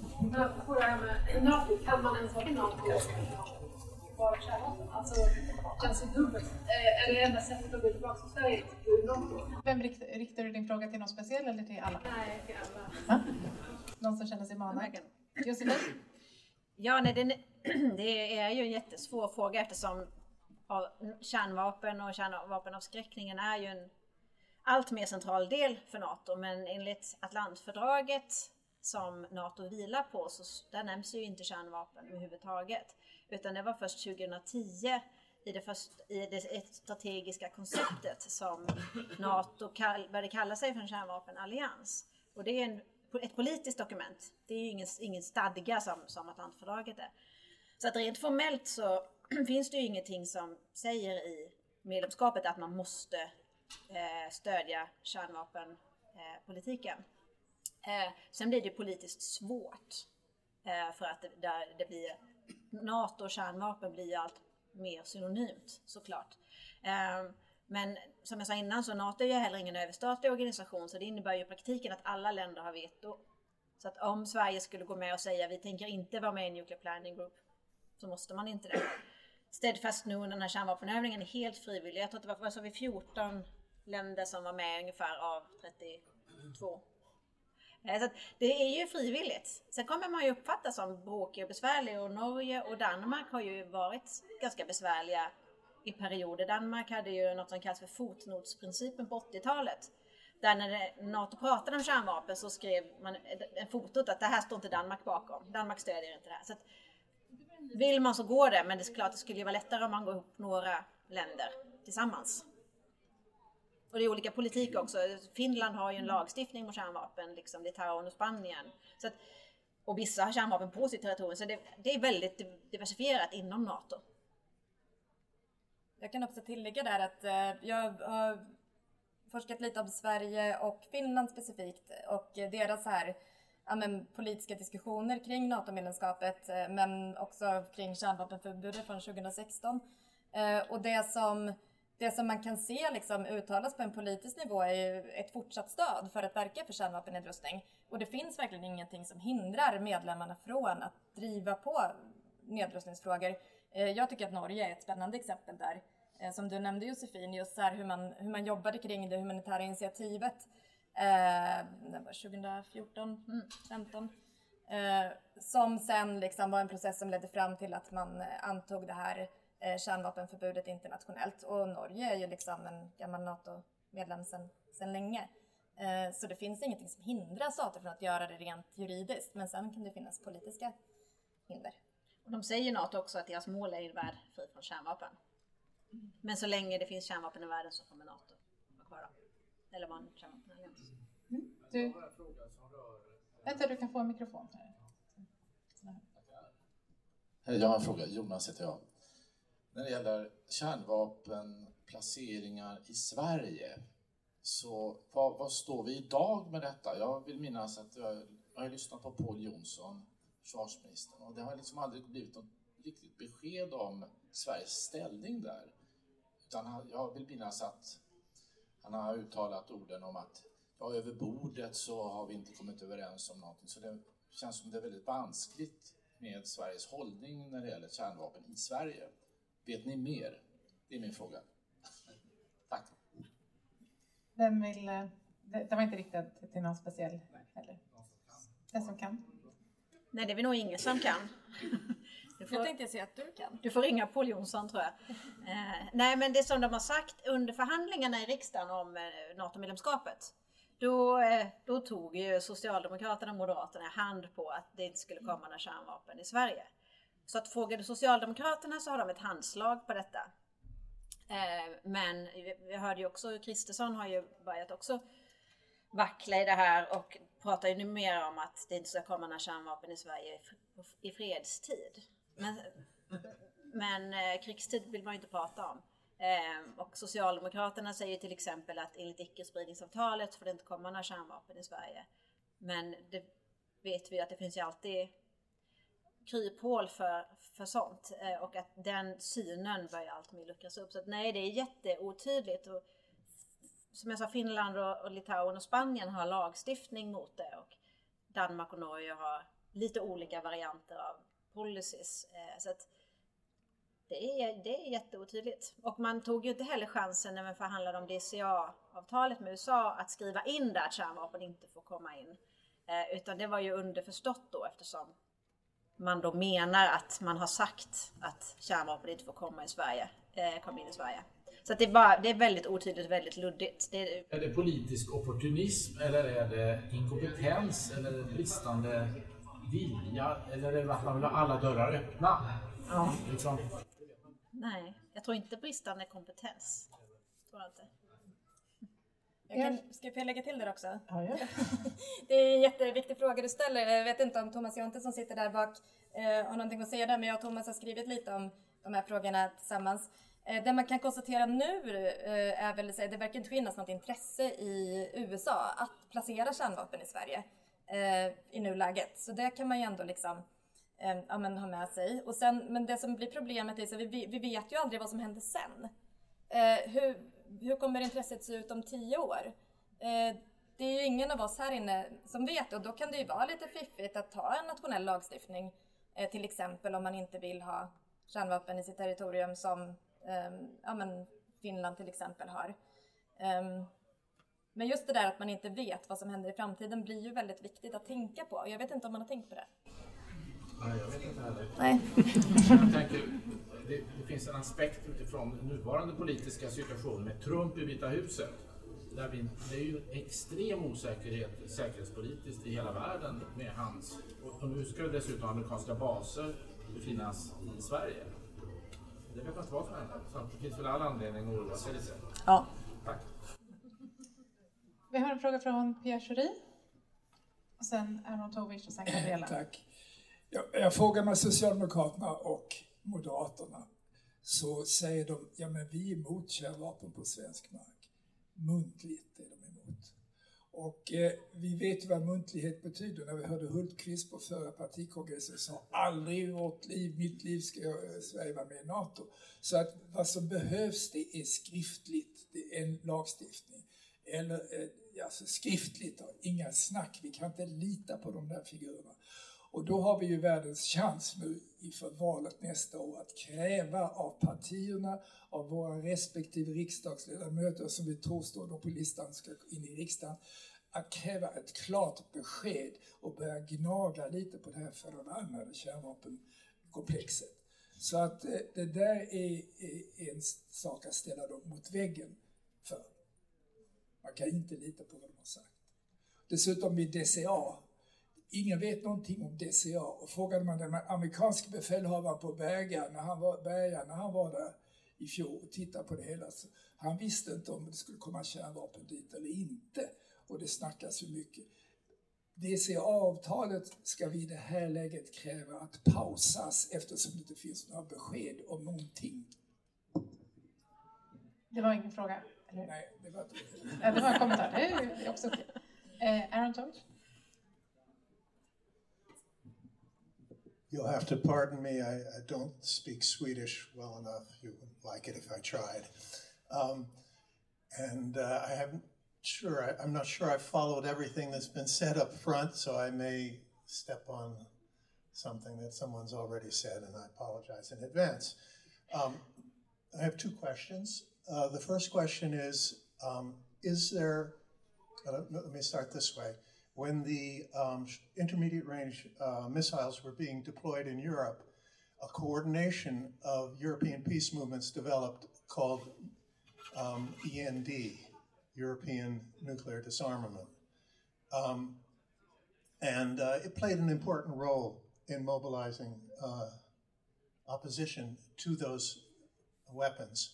Kan man ens vara i NATO och vara kärnvapen? Alltså, känns det dubbelt? Är det enda sättet att gå tillbaka till Sverige till NATO? Vem riktar du din fråga till någon speciell eller till alla? Nej, till alla. Ja? Någon som känner sig manad? Josefin? Ja, nej, det är ju en jättesvår fråga eftersom kärnvapen och kärnvapenavskräckningen är ju en allt mer central del för NATO. Men enligt Atlantfördraget som NATO vilar på så där nämns ju inte kärnvapen överhuvudtaget. Utan det var först 2010 i det strategiska konceptet som NATO började kalla sig för en kärnvapenallians. Och det är ett politiskt dokument. Det är ju ingen stadga som Atlantfördraget är. Så att rent formellt så finns det ju ingenting som säger i medlemskapet att man måste stödja kärnvapenpolitiken. Sen blir det politiskt svårt för att det blir NATO och kärnvapen blir allt mer synonymt såklart. Men som jag sa innan så NATO är ju heller ingen överstatlig organisation, så det innebär ju i praktiken att alla länder har veto. Så att om Sverige skulle gå med och säga vi tänker inte vara med i Nuclear Planning Group så måste man inte det. Steadfast nu den här kärnvapenövningen är helt frivillig. Jag tror att det var 14 länder som var med ungefär av 32. Så att det är ju frivilligt. Sen kommer man ju uppfatta som bråkig och besvärlig, och Norge och Danmark har ju varit ganska besvärliga i perioder. Danmark hade ju något som kallas för fotnotsprincipen på 80-talet. Där när NATO pratade om kärnvapen så skrev man en fotot att det här står inte Danmark bakom. Danmark stödjer inte det här. Så att, vill man så går det, men det är klart det skulle ju vara lättare om man går ihop några länder tillsammans. Och det är olika politik också. Finland har ju en lagstiftning mot kärnvapen, liksom Litauen och Spanien. Så att, och vissa har kärnvapen på sitt territorium, så det är väldigt diversifierat inom NATO. Jag kan också tillägga där att jag har forskat lite om Sverige och Finland specifikt och deras här, politiska diskussioner kring NATO-medlemskapet, men också kring kärnvapenförbudet från 2016. Och det som man kan se liksom uttalas på en politisk nivå är ett fortsatt stöd för att verka för kärnvapennedrustning. Och det finns verkligen ingenting som hindrar medlemmarna från att driva på nedrustningsfrågor. Jag tycker att Norge är ett spännande exempel där. Som du nämnde Josefin, just så här hur man jobbade kring det humanitära initiativet 2014-15. Som sen liksom var en process som ledde fram till att man antog det här kärnvapenförbudet internationellt. Och Norge är ju liksom en gammal NATO-medlem sedan länge. Så det finns ingenting som hindrar stater från att göra det rent juridiskt. Men sen kan det finnas politiska hinder. Och de säger NATO också att deras mål är en värld fri från kärnvapen. Men så länge det finns kärnvapen i världen så kommer NATO vara kvar. Eller vara en kärnvapenallians. Du, vänta, du kan få en mikrofon här. Jag har en fråga, Jonas heter jag. När det gäller kärnvapenplaceringar i Sverige, så vad står vi idag med detta? Jag vill minnas att jag har lyssnat på Pål Jonsson, försvarsministern, och det har liksom aldrig blivit något riktigt besked om Sveriges ställning där. Utan jag vill minnas att han har uttalat orden om att över bordet så har vi inte kommit överens om någonting. Så det känns som det är väldigt vanskligt med Sveriges hållning när det gäller kärnvapen i Sverige. Vet ni mer? Det är min fråga. Tack. Vem vill... Det var inte riktigt till någon speciell heller. Den som kan. Nej, det är väl nog ingen som kan. Jag tänkte säga att du kan. Du får ringa Pål Jonsson, tror jag. Nej, men det som de har sagt under förhandlingarna i riksdagen om NATO-medlemskapet, då tog ju Socialdemokraterna och Moderaterna hand på att det inte skulle komma några kärnvapen i Sverige. Så att frågade Socialdemokraterna så har de ett handslag på detta. Men vi hörde ju också, Kristersson har ju börjat också vackla i det här och pratar ju nu mer om att det inte ska komma några kärnvapen i Sverige i fredstid. Men krigstid vill man ju inte prata om. Och Socialdemokraterna säger till exempel att enligt icke-spridningsavtalet får det inte komma några kärnvapen i Sverige. Men det vet vi att det finns ju alltid kryphål för sånt. Och att den synen börjar allt mer luckras upp. Så att nej, det är jätteotydligt. Och som jag sa, Finland och Litauen och Spanien har lagstiftning mot det. Och Danmark och Norge har lite olika varianter av policies. Så att det är jätteotydligt. Och man tog ju inte heller chansen när man förhandlade om DCA-avtalet med USA att skriva in där att kärnvapen inte får komma in. Utan det var ju underförstått då, eftersom man då menar att man har sagt att kärnvapen inte får komma in i Sverige. Så att det är väldigt otydligt och väldigt luddigt. Är det politisk opportunism eller är det inkompetens eller är det bristande vilja eller är det att man vill ha alla dörrar öppna? Ja. Liksom. Nej, jag tror inte bristande kompetens. Tror jag inte. Ska jag lägga till det också? Ja, ja. Det är en jätteviktig fråga du ställer. Jag vet inte om Thomas Jonte som sitter där bak har någonting att säga där, men jag och Thomas har skrivit lite om de här frågorna tillsammans. Det man kan konstatera nu är väl att det verkar inte finnas något intresse i USA att placera kärnvapen i Sverige i nuläget. Så det kan man ju ändå liksom ha med sig. Och sen, men det som blir problemet är att vi vet ju aldrig vad som händer sen. Hur kommer intresset se ut om 10 år? Det är ju ingen av oss här inne som vet, och då kan det ju vara lite fiffigt att ta en nationell lagstiftning. Till exempel om man inte vill ha kärnvapen i sitt territorium som Finland till exempel har. Men just det där att man inte vet vad som händer i framtiden blir ju väldigt viktigt att tänka på. Jag vet inte om man har tänkt på det. Nej, jag vet inte heller. Nej. Jag tänker, det finns en aspekt utifrån nuvarande politiska situation med Trump i Vita huset. Det är ju extrem osäkerhet säkerhetspolitiskt i hela världen med hans, och nu ska det dessutom amerikanska baser befinnas i Sverige. Det vet man inte vad som händer, så det finns väl all anledning att oroa sig lite. Ja. Tack. Vi har en fråga från Pierre Schori. Och sen Erno Tovic och sen Gabriella. Tack. Jag frågar med Socialdemokraterna och Moderaterna. Så säger de, ja men vi är emot kärnvapen på svensk mark. Muntligt är de emot. Och vi vet vad muntlighet betyder. När vi hörde Hultqvist på förra partikongressen sa aldrig i mitt liv ska Sverige vara med i NATO. Så att vad som behövs det är skriftligt, det är en lagstiftning. Eller alltså skriftligt, inga snack, vi kan inte lita på de där figurerna. Och då har vi ju världens chans nu inför valet nästa år att kräva av partierna, av våra respektive riksdagsledamöter som vi tror står då på listan ska in i riksdagen, att kräva ett klart besked och börja gnaga lite på det här förbannade kärnvapenkomplexet. Så att det där är en sak att ställa dem mot väggen för. Man kan inte lita på vad de har sagt. Dessutom med DCA. Ingen vet någonting om DCA. Och frågade man den amerikanska befälhavaren på Berga när han var där i fjol och tittade på det hela. Så han visste inte om det skulle komma kärnvapen dit eller inte. Och det snackas ju mycket. DCA-avtalet ska vi i det här läget kräva att pausas eftersom det inte finns några besked om någonting. Det var ingen fråga, eller? Nej, det var inte det var en kommentar. Det är också okej. Erno Tovic? You'll have to pardon me, I don't speak Swedish well enough. You wouldn't like it if I tried. I'm not sure I've followed everything that's been said up front, so I may step on something that someone's already said, and I apologize in advance. I have 2 questions. The first question is there, let me start this way. When the intermediate range missiles were being deployed in Europe, a coordination of European peace movements developed called END, European nuclear disarmament. And it played an important role in mobilizing opposition to those weapons.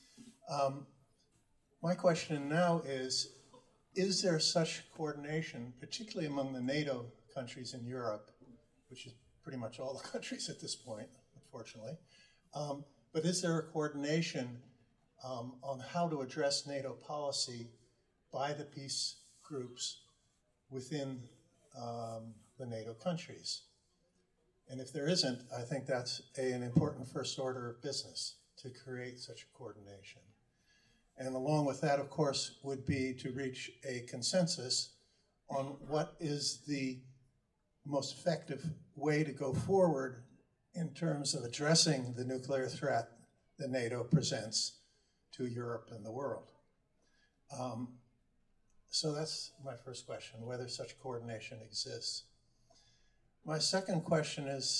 My question now is there such coordination, particularly among the NATO countries in Europe, which is pretty much all the countries at this point, unfortunately, but is there a coordination on how to address NATO policy by the peace groups within the NATO countries? And if there isn't, I think that's an important first order of business to create such a coordination. And along with that, of course, would be to reach a consensus on what is the most effective way to go forward in terms of addressing the nuclear threat that NATO presents to Europe and the world. So that's my first question, whether such coordination exists. My second question is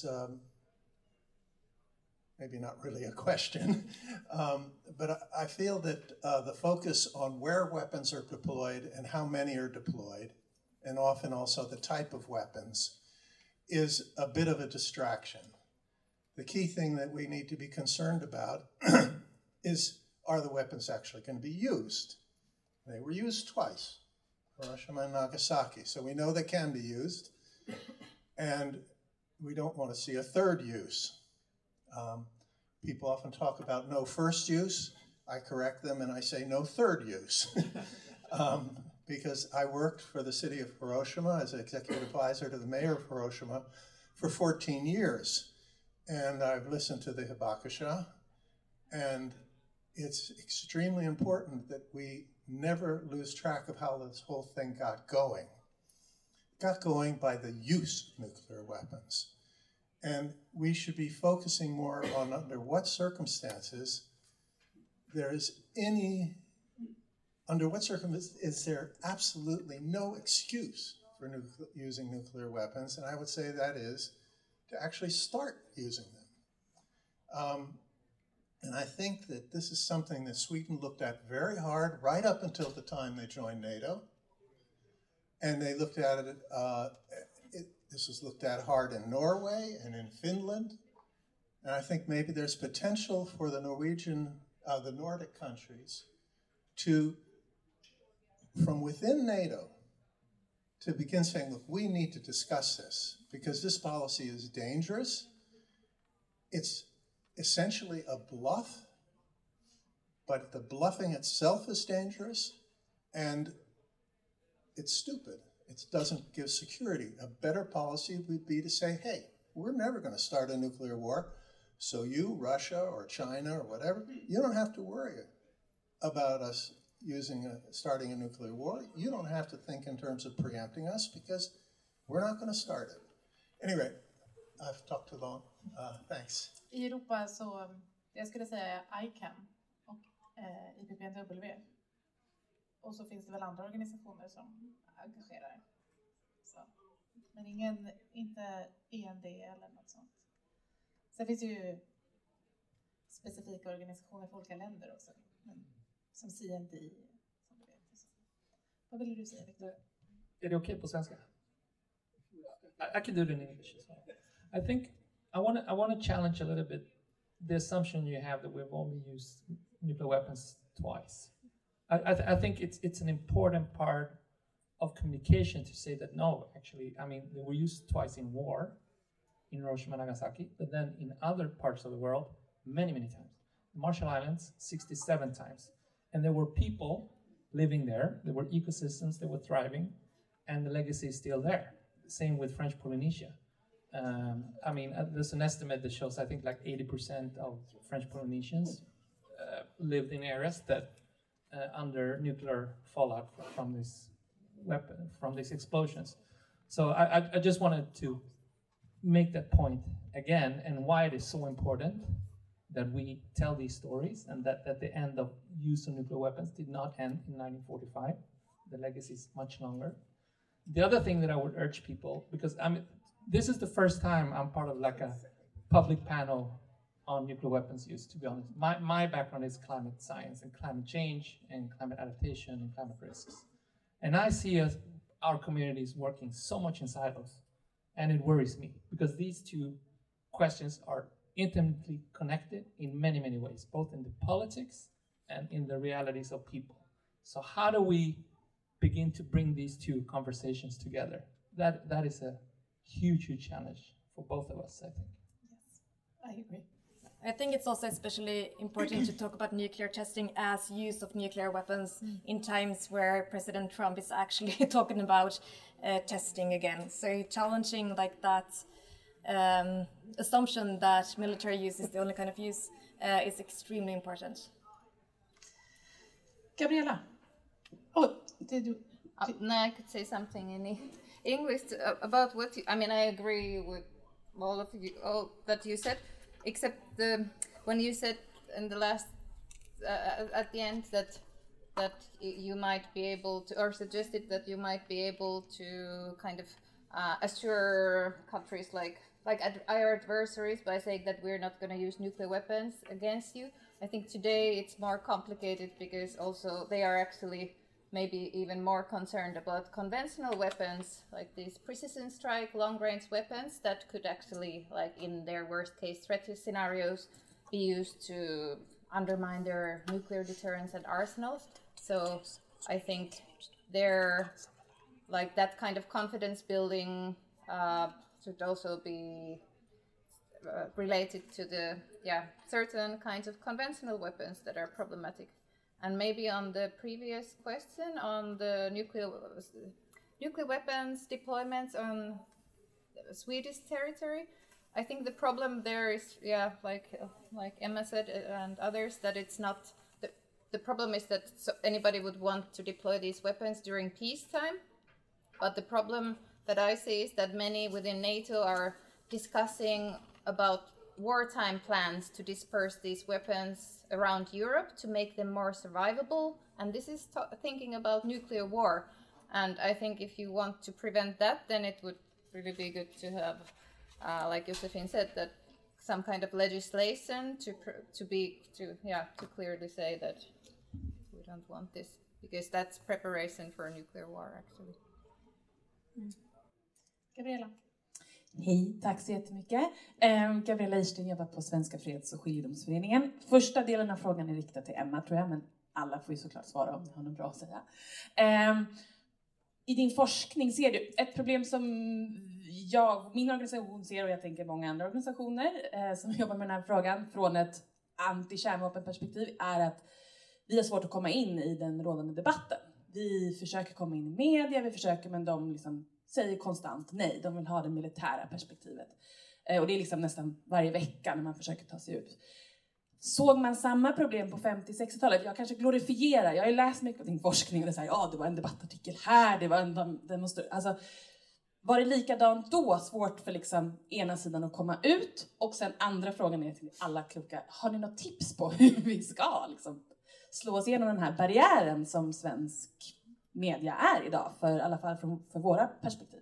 maybe not really a question, but I feel that the focus on where weapons are deployed and how many are deployed, and often also the type of weapons, is a bit of a distraction. The key thing that we need to be concerned about is, are the weapons actually going to be used? They were used twice, Hiroshima and Nagasaki, so we know they can be used, and we don't want to see a third use. People often talk about no first use. I correct them and I say no third use. Because I worked for the city of Hiroshima as an executive advisor to the mayor of Hiroshima for 14 years. And I've listened to the Hibakusha, and it's extremely important that we never lose track of how this whole thing got going. It got going by the use of nuclear weapons. And we should be focusing more on under what circumstances is there absolutely no excuse for using nuclear weapons? And I would say that is to actually start using them. And I think that this is something that Sweden looked at very hard right up until the time they joined NATO. And they looked at it, this was looked at hard in Norway and in Finland. And I think maybe there's potential for the Nordic countries to, from within NATO, to begin saying, look, we need to discuss this because this policy is dangerous. It's essentially a bluff, but the bluffing itself is dangerous, and it's stupid. It doesn't give security. A better policy would be to say, hey, we're never going to start a nuclear war, so you, Russia or China or whatever, you don't have to worry about us starting a nuclear war. You don't have to think in terms of preempting us because we're not going to start it. Anyway, I've talked too long. Thanks. I Europa så, jag skulle säga ICAN och IPPNW. Och så finns det väl andra organisationer som engagerar. Så. Men inte END eller något sånt. Sen finns ju specifika organisationer för olika länder också. Som CND, som du vet. Vad vill du säga, Victor? Är det okej på svenska? I can do it in English as well. I think I want to challenge a little bit the assumption you have that we've only used nuclear weapons twice. I think it's an important part of communication to say that no, actually, I mean, they were used twice in war, in Hiroshima and Nagasaki, but then in other parts of the world, many, many times. Marshall Islands, 67 times. And there were people living there, there were ecosystems that were thriving, and the legacy is still there. Same with French Polynesia. I mean, there's an estimate that shows, I think, like 80% of French Polynesians lived in areas that under nuclear fallout from this weapon, from these explosions. So I just wanted to make that point again, and why it is so important that we tell these stories, and that the end of use of nuclear weapons did not end in 1945. The legacy is much longer. The other thing that I would urge people, because this is the first time I'm part of like a public panel on nuclear weapons use, to be honest. My background is climate science and climate change and climate adaptation and climate risks. And I see our communities working so much in silos, and it worries me because these two questions are intimately connected in many, many ways, both in the politics and in the realities of people. So how do we begin to bring these two conversations together? That is a huge, huge challenge for both of us, I think. Yes, I agree. I think it's also especially important to talk about nuclear testing as use of nuclear weapons in times where President Trump is actually talking about testing again. So challenging like that assumption that military use is the only kind of use is extremely important. Gabriella? Oh, did you? No, I could say something in English about what I agree with all that you said, except when you said in the last at the end that you might be able to, or suggested that you might be able to kind of assure countries like our adversaries by saying that we're not going to use nuclear weapons against you. I think today it's more complicated because also they are actually maybe even more concerned about conventional weapons, like these precision strike, long-range weapons that could actually, like in their worst-case threat scenarios, be used to undermine their nuclear deterrence and arsenals. So I think they're like that kind of confidence building should also be related to the certain kinds of conventional weapons that are problematic. And maybe on the previous question on the nuclear weapons deployments on Swedish territory, I think the problem there is, like Emma said and others, that it's not the problem is that anybody would want to deploy these weapons during peacetime. But the problem that I see is that many within NATO are discussing about wartime plans to disperse these weapons around Europe to make them more survivable. And this is thinking about nuclear war. And I think if you want to prevent that, then it would really be good to have, like Josephine said, that some kind of legislation to clearly say that we don't want this, because that's preparation for a nuclear war, actually. Gabriella? Hej, tack så jättemycket. Gabriella Eirsten jobbar på Svenska Freds- och skiljedomsföreningen. Första delen av frågan är riktad till Emma, tror jag, men alla får ju såklart svara om ni har något bra att säga. I din forskning ser du ett problem som min organisation ser, och jag tänker många andra organisationer som jobbar med den här frågan från ett anti-kärnvapenperspektiv, är att vi har svårt att komma in i den rådande debatten. Vi försöker komma in i media, men de liksom säger konstant nej. De vill ha det militära perspektivet. Och det är liksom nästan varje vecka när man försöker ta sig ut. Såg man samma problem på 50-60-talet? Jag kanske glorifierar. Jag har ju läst mycket av din forskning och det säger, det var en debattartikel här, det var var det likadant då, svårt för liksom ena sidan att komma ut? Och sen andra frågan är till alla kloka, har ni något tips på hur vi ska liksom slå oss igenom den här barriären som svensk media är idag, för i alla fall för våra perspektiv?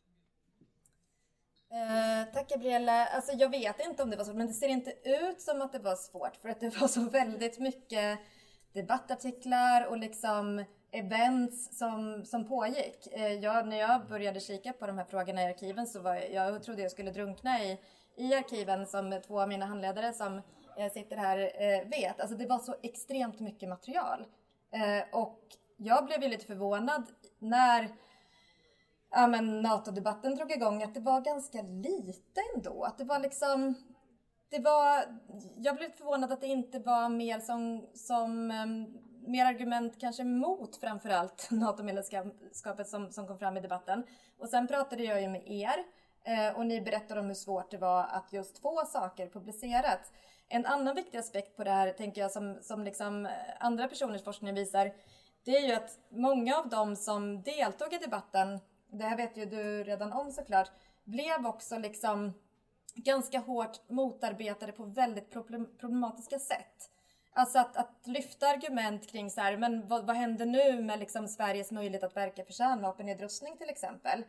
Tack Gabriella. Alltså jag vet inte om det var svårt, men det ser inte ut som att det var svårt, för att det var så väldigt mycket debattartiklar och liksom events som pågick. När jag började kika på de här frågorna i arkiven så jag trodde jag skulle drunkna i arkiven, som två av mina handledare som sitter här vet. Alltså det var så extremt mycket material. Och jag blev ju lite förvånad när NATO-debatten drog igång, att det var ganska lite ändå. Att det var liksom, jag blev förvånad att det inte var mer som mer argument kanske mot framförallt NATO-medlemskapet som kom fram i debatten. Och sen pratade jag ju med er och ni berättade om hur svårt det var att just få saker publicerat. En annan viktig aspekt på det här, tänker jag, som liksom andra personers forskning visar, det är ju att många av dem som deltog i debatten, det här vet ju du redan om såklart, blev också liksom ganska hårt motarbetade på väldigt problematiska sätt. Alltså att lyfta argument kring så här, men vad händer nu med liksom Sveriges möjlighet att verka för kärnvapennedrustning till exempel?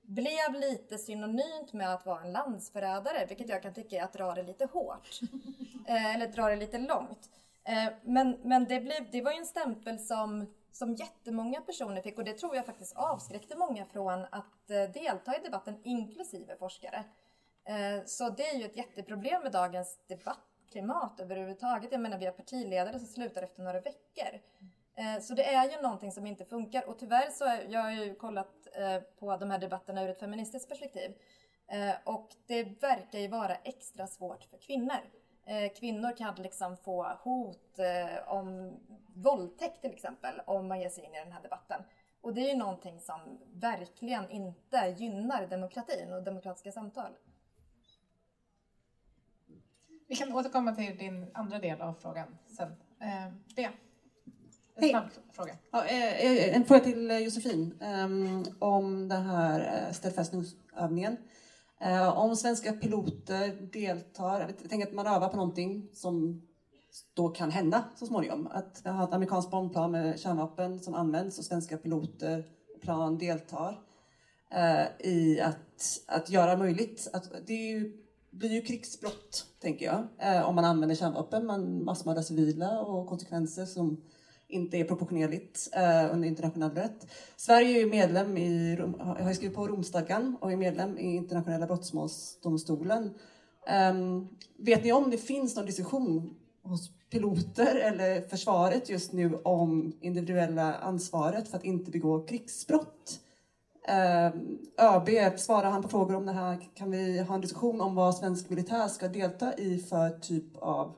blev lite synonymt med att vara en landsförrädare, vilket jag kan tycka är att dra det lite hårt. Eller dra det lite långt. Men det var ju en stämpel som jättemånga personer fick, och det tror jag faktiskt avskräckte många från att delta i debatten, inklusive forskare. Så det är ju ett jätteproblem med dagens debattklimat överhuvudtaget. Jag menar, vi har partiledare som slutar efter några veckor. Så det är ju någonting som inte funkar, och tyvärr så jag har ju kollat på de här debatterna ur ett feministiskt perspektiv. Och det verkar ju vara extra svårt för kvinnor. Kvinnor kan liksom få hot om våldtäkt till exempel om man ger sig in i den här debatten. Och det är ju någonting som verkligen inte gynnar demokratin och demokratiska samtal. Vi kan återkomma till din andra del av frågan sen. Hej. Snabb fråga. Ja, en fråga till Josefin om den här steadfast-övningen. Om svenska piloter deltar, jag tänker att man övar på någonting som då kan hända så småningom. Att vi har ett amerikanskt bombplan med kärnvapen som används och svenska piloter och plan deltar i att göra möjligt. Att blir ju krigsbrott, tänker jag, om man använder kärnvapen. Man massmördar civila och konsekvenser som inte är proportionerligt under internationell rätt. Sverige är ju medlem har skrivit på Romstadgan och är medlem i internationella brottmålsdomstolen. Vet ni om det finns någon diskussion hos piloter eller försvaret just nu om individuella ansvaret för att inte begå krigsbrott? ÖB, svarar han på frågor om det här? Kan vi ha en diskussion om vad svensk militär ska delta i för typ av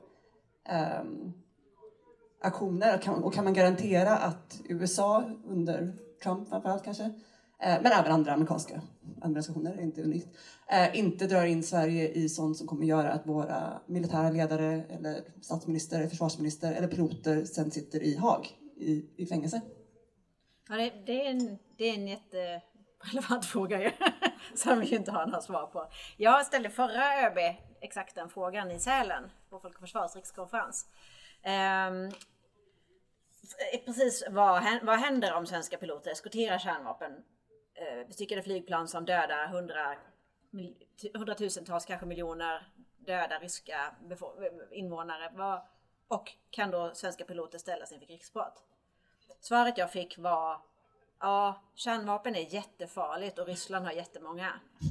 aktioner, och kan man garantera att USA under Trump framförallt kanske, men även andra amerikanska administrationer, inte unikt, inte drar in Sverige i sånt som kommer göra att våra militära ledare eller statsminister, försvarsminister eller piloter sen sitter i Haag i fängelse? Ja, det är en jätterelevant fråga ju, som vi inte har något svar på. Jag ställde förra ÖB exakt den frågan i Sälen på Folk och Försvars rikskonferens. Precis vad händer om svenska piloter eskorterar kärnvapen bestyckade flygplan som dödar hundratusentals, kanske miljoner döda ryska invånare, och kan då svenska piloter ställas inför krigsbrott? Svaret jag fick var: ja, kärnvapen är jättefarligt och Ryssland har jättemånga.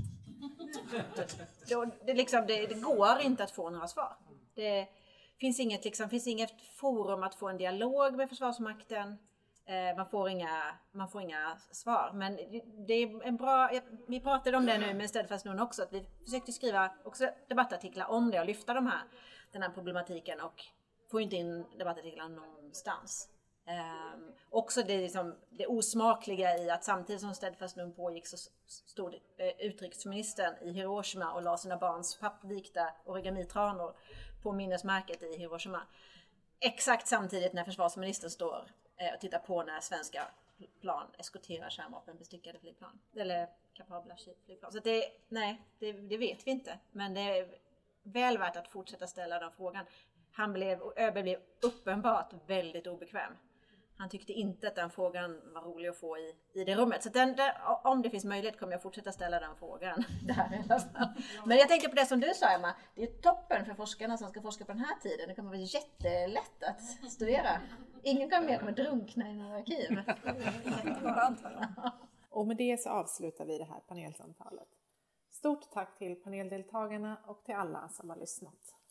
Det går inte att få några svar. Det finns inget forum att få en dialog med Försvarsmakten. Man får inga svar. Men det är en bra. Vi pratade om det nu med Steadfast Norden också. Att vi försökte skriva också debattartiklar om det och lyfta den här problematiken, och få inte in debattartiklar någonstans. Också det osmakliga i att samtidigt som Steadfast Norden pågick så stod utrikesministern i Hiroshima och la sina barns pappvikta origamitranor på minnesmärket i Hiroshima. Exakt samtidigt när försvarsministern står och tittar på när svenska plan eskorterar kärnvapenbestyckade flygplan. Eller kapabla flygplan. Så det vet vi inte. Men det är väl värt att fortsätta ställa den frågan. ÖB blev uppenbart väldigt obekväm. Han tyckte inte att den frågan var rolig att få i det rummet. Så om det finns möjlighet kommer jag fortsätta ställa den frågan där i alla fall. Men jag tänker på det som du sa, Emma. Det är toppen för forskarna som ska forska på den här tiden. Det kommer vara jättelätt att studera. Ingen kommer drunkna i några arkiv. Och med det så avslutar vi det här panelsamtalet. Stort tack till paneldeltagarna och till alla som har lyssnat.